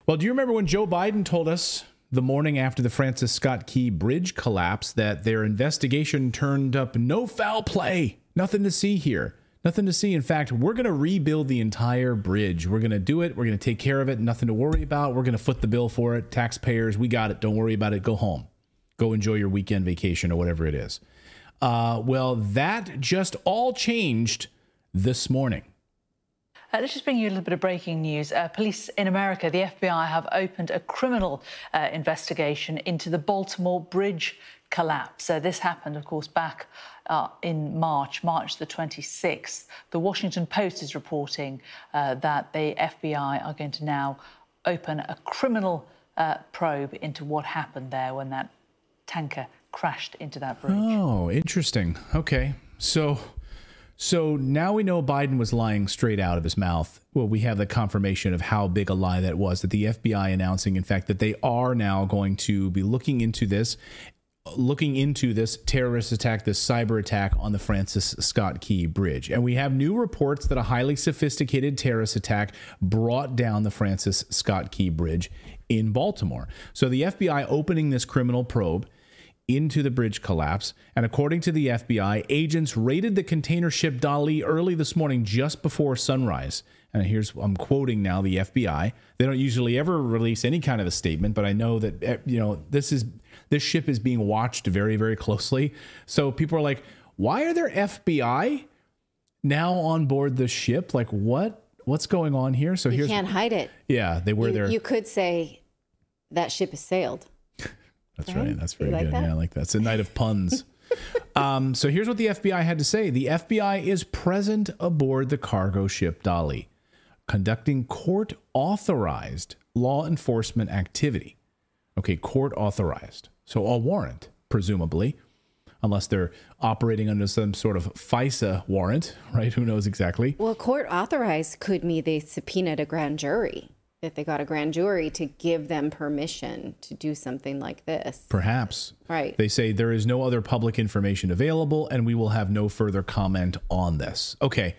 Well, do you remember when Joe Biden told us the morning after the Francis Scott Key Bridge collapse that their investigation turned up no foul play? Nothing to see here. Nothing to see. In fact, we're going to rebuild the entire bridge. We're going to do it. We're going to take care of it. Nothing to worry about. We're going to foot the bill for it. Taxpayers, we got it. Don't worry about it. Go home. Go enjoy your weekend vacation or whatever it is. Well, that just all changed this morning. Let's just bring you a little bit of breaking news. Police in America, the FBI, have opened a criminal investigation into the Baltimore Bridge collapse. This happened, of course, back in March the 26th. The Washington Post is reporting that the FBI are going to now open a criminal probe into what happened there when that tanker crashed into that bridge. Oh, interesting. Okay. So now we know Biden was lying straight out of his mouth. Well, we have the confirmation of how big a lie that was, that the FBI announcing, in fact, that they are now going to be looking into this terrorist attack, this cyber attack on the Francis Scott Key Bridge. And we have new reports that a highly sophisticated terrorist attack brought down the Francis Scott Key Bridge in Baltimore. So the FBI opening this criminal probe into the bridge collapse. And according to the FBI, agents raided the container ship Dali early this morning, just before sunrise. And I'm quoting now the FBI. They don't usually ever release any kind of a statement, but I know that, this ship is being watched very, very closely. So people are like, why are there FBI now on board the ship? Like, what's going on here? So you can't hide it. Yeah, they were there. You could say that ship has sailed. That's right. That's very good. That? Yeah, I like that. It's a night of puns. So here's what the FBI had to say. The FBI is present aboard the cargo ship Dali, conducting court-authorized law enforcement activity. Okay, court-authorized. So a warrant, presumably, unless they're operating under some sort of FISA warrant, right? Who knows exactly? Well, court-authorized could mean they subpoenaed a grand jury. If they got a grand jury to give them permission to do something like this. Perhaps. Right. They say there is no other public information available and we will have no further comment on this. Okay.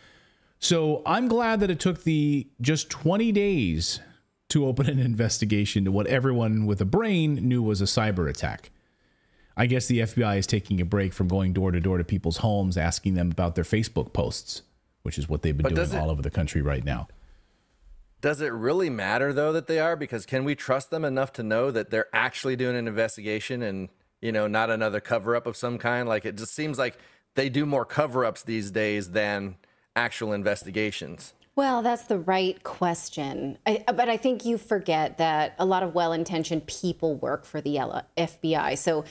So I'm glad that it took just 20 days to open an investigation to what everyone with a brain knew was a cyber attack. I guess the FBI is taking a break from going door to door to people's homes, asking them about their Facebook posts, which is what they've been doing all over the country right now. Does it really matter, though, that they are? Because can we trust them enough to know that they're actually doing an investigation and, not another cover-up of some kind? Like, it just seems like they do more cover-ups these days than actual investigations. Well, that's the right question. But I think you forget that a lot of well-intentioned people work for the FBI. So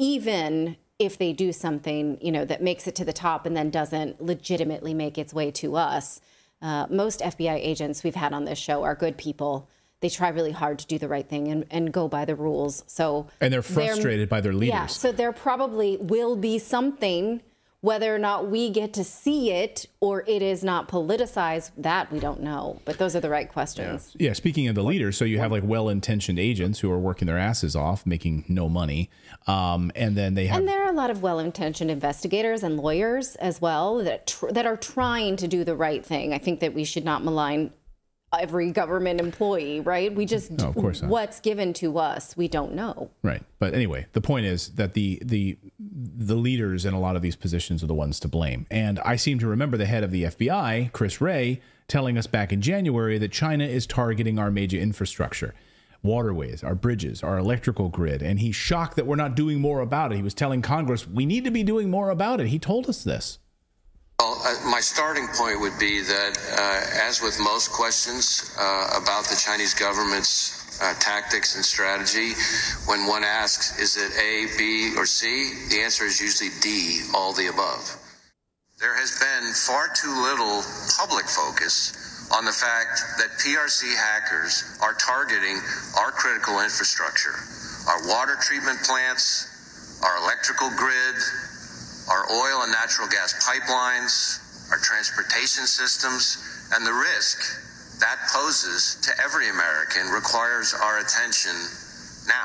even if they do something, that makes it to the top and then doesn't legitimately make its way to us, most FBI agents we've had on this show are good people. They try really hard to do the right thing and go by the rules. And they're frustrated by their leaders. Yeah, so there probably will be something, whether or not we get to see it or it is not politicized, that we don't know. But those are the right questions. Yeah, speaking of the leaders, so you have like well-intentioned agents who are working their asses off, making no money. And then they have... And there are a lot of well-intentioned investigators and lawyers as well that are trying to do the right thing. I think that we should not malign every government employee, right? We just, no, of course not. What's given to us, we don't know. Right. But anyway, the point is that the leaders in a lot of these positions are the ones to blame. And I seem to remember the head of the FBI, Chris Wray, telling us back in January that China is targeting our major infrastructure, waterways, our bridges, our electrical grid. And he's shocked that we're not doing more about it. He was telling Congress, we need to be doing more about it. He told us this. Well, my starting point would be that, as with most questions about the Chinese government's tactics and strategy, when one asks, is it A, B, or C, the answer is usually D, all the above. There has been far too little public focus on the fact that PRC hackers are targeting our critical infrastructure, our water treatment plants, our electrical grid, our oil and natural gas pipelines, our transportation systems, and the risk that poses to every American requires our attention now.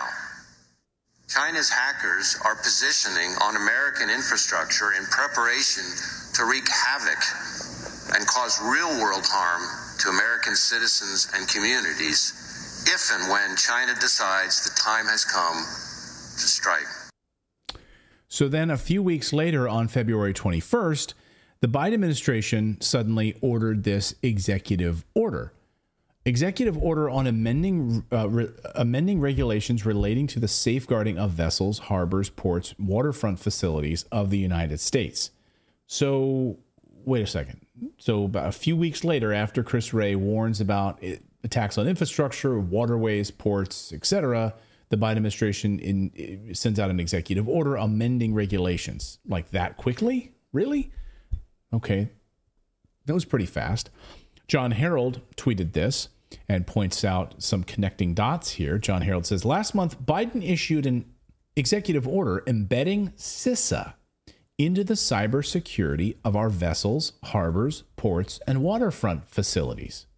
China's hackers are positioning on American infrastructure in preparation to wreak havoc and cause real-world harm to American citizens and communities if and when China decides the time has come to strike. So then a few weeks later, on February 21st, the Biden administration suddenly ordered this executive order. Executive order on amending regulations relating to the safeguarding of vessels, harbors, ports, waterfront facilities of the United States. So, wait a second. So about a few weeks later, after Chris Wray warns about attacks on infrastructure, waterways, ports, etc., the Biden administration sends out an executive order amending regulations. Like that quickly? Really? Okay. That was pretty fast. John Harold tweeted this and points out some connecting dots here. John Harold says, last month, Biden issued an executive order embedding CISA into the cybersecurity of our vessels, harbors, ports, and waterfront facilities.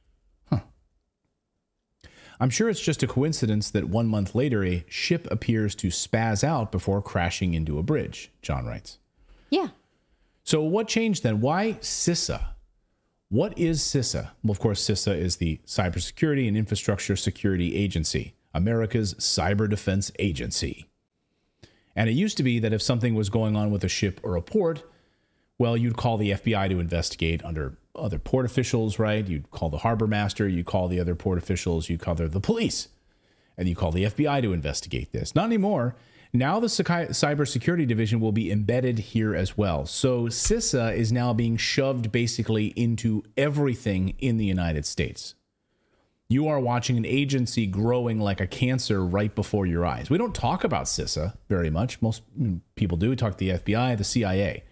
I'm sure it's just a coincidence that 1 month later, a ship appears to spaz out before crashing into a bridge, John writes. Yeah. So what changed then? Why CISA? What is CISA? Well, of course, CISA is the Cybersecurity and Infrastructure Security Agency, America's cyber defense agency. And it used to be that if something was going on with a ship or a port, well, you'd call the FBI to investigate under other port officials, right? You'd call the harbor master, you call the other port officials, you call the police, and you call the FBI to investigate this. Not anymore. Now the cybersecurity division will be embedded here as well. So CISA is now being shoved basically into everything in the United States. You are watching an agency growing like a cancer right before your eyes. We don't talk about CISA very much. Most people do. We talk to the FBI, the CIA.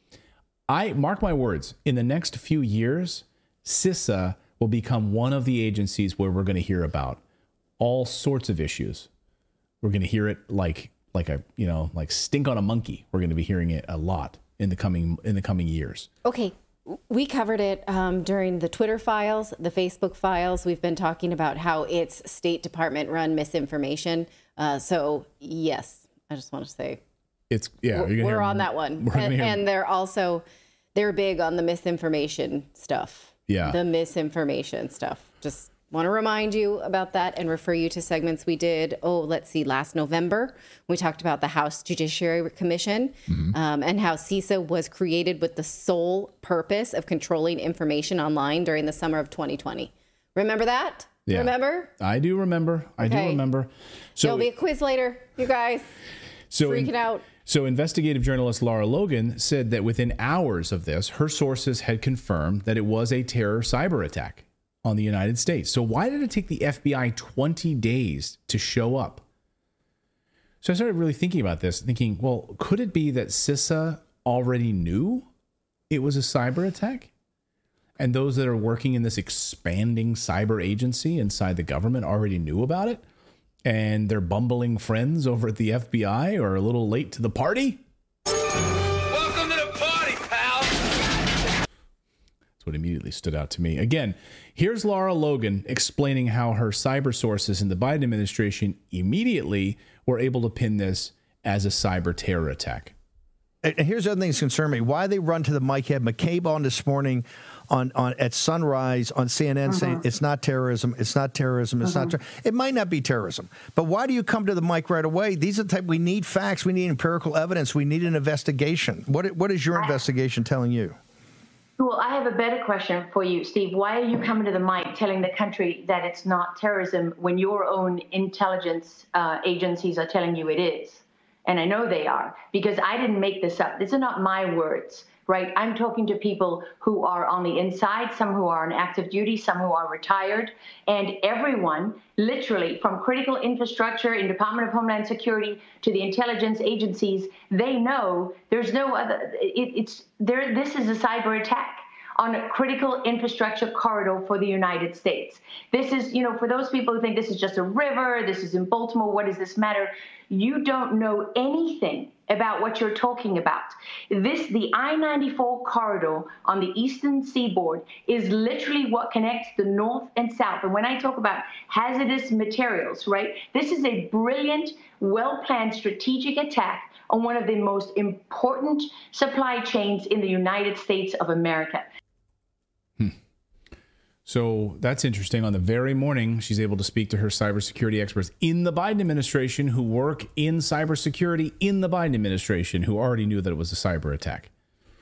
I mark my words, in the next few years, CISA will become one of the agencies where we're going to hear about all sorts of issues. We're going to hear it like stink on a monkey. We're going to be hearing it a lot in the coming years. Okay. We covered it during the Twitter files, the Facebook files. We've been talking about how it's State Department run misinformation. So yes, I just want to say we're on that one. And they're big on the misinformation stuff. Yeah. The misinformation stuff. Just want to remind you about that and refer you to segments we did, last November. We talked about the House Judiciary Commission and how CISA was created with the sole purpose of controlling information online during the summer of 2020. Remember that? Yeah. Remember? I do remember. I do remember. So there'll be a quiz later, you guys. Freaking out. So investigative journalist Lara Logan said that within hours of this, her sources had confirmed that it was a terror cyber attack on the United States. So why did it take the FBI 20 days to show up? So I started really thinking about this, thinking, well, could it be that CISA already knew it was a cyber attack? And those that are working in this expanding cyber agency inside the government already knew about it? And their bumbling friends over at the FBI are a little late to the party? Welcome to the party, pal! That's what immediately stood out to me. Again, here's Lara Logan explaining how her cyber sources in the Biden administration immediately were able to pin this as a cyber terror attack. And here's the other thing that's concerned me. Why they run to the mic? Had McCabe on this morning on at sunrise on CNN saying it's not terrorism, it's not terrorism, it's not. It might not be terrorism, but why do you come to the mic right away? These are the type. We need facts. We need empirical evidence. We need an investigation. What is your investigation telling you? Well, I have a better question for you, Steve. Why are you coming to the mic telling the country that it's not terrorism when your own intelligence agencies are telling you it is? And I know they are, because I didn't make this up. These are not my words, right? I'm talking to people who are on the inside, some who are on active duty, some who are retired, and everyone, literally from critical infrastructure in Department of Homeland Security to the intelligence agencies, they know there's no other, this is a cyber attack on a critical infrastructure corridor for the United States. This is, for those people who think this is just a river, this is in Baltimore, what does this matter? You don't know anything about what you're talking about. The I-94 corridor on the eastern seaboard is literally what connects the north and south. And when I talk about hazardous materials, right, this is a brilliant, well-planned strategic attack on one of the most important supply chains in the United States of America. So that's interesting. On the very morning, she's able to speak to her cybersecurity experts in the Biden administration who work in cybersecurity in the Biden administration who already knew that it was a cyber attack.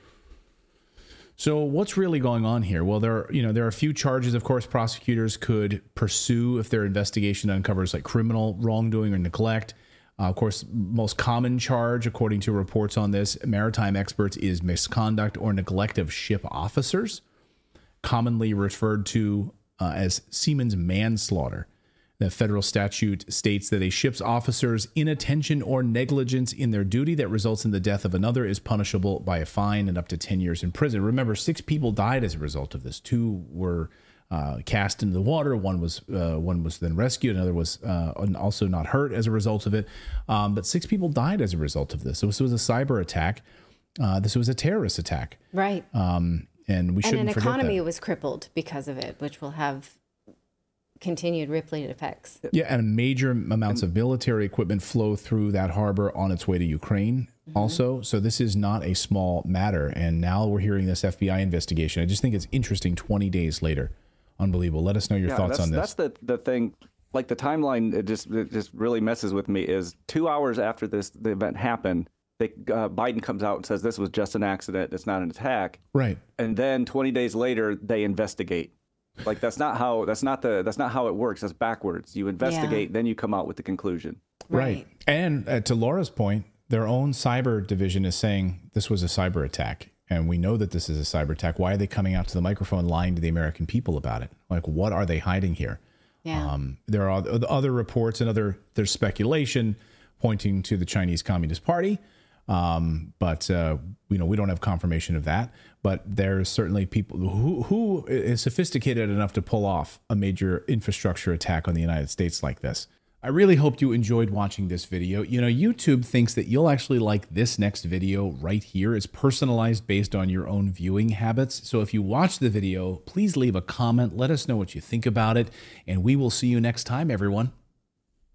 So what's really going on here? Well, there are a few charges, of course, prosecutors could pursue if their investigation uncovers like criminal wrongdoing or neglect. Of course, most common charge, according to reports on this, maritime experts, is misconduct or neglect of ship officers, commonly referred to as seaman's manslaughter. The federal statute states that a ship's officer's inattention or negligence in their duty that results in the death of another is punishable by a fine and up to 10 years in prison. Remember, 6 people died as a result of this. 2 were cast into the water. One was then rescued. Another was also not hurt as a result of it. But 6 people died as a result of this. So this was a cyber attack. This was a terrorist attack. Right. And we shouldn't forget that. And an economy was crippled because of it, which will have continued rippling effects. Yeah, and major amounts of military equipment flow through that harbor on its way to Ukraine also. So this is not a small matter. And now we're hearing this FBI investigation. I just think it's interesting 20 days later. Unbelievable. Let us know your thoughts on this. That's the thing. Like the timeline, it just really messes with me. Is 2 hours after the event happened, Biden comes out and says this was just an accident. It's not an attack. Right. And then 20 days later, they investigate. Like that's not how it works. That's backwards. You investigate, then you come out with the conclusion. Right. And to Laura's point, their own cyber division is saying this was a cyber attack. And we know that this is a cyber attack. Why are they coming out to the microphone lying to the American people about it? Like, what are they hiding here? Yeah. There are other reports and there's speculation pointing to the Chinese Communist Party. But we don't have confirmation of that. But there's certainly people who is sophisticated enough to pull off a major infrastructure attack on the United States like this. I really hope you enjoyed watching this video. YouTube thinks that you'll actually like this next video right here. It's personalized based on your own viewing habits. So if you watch the video, please leave a comment. Let us know what you think about it. And we will see you next time, everyone.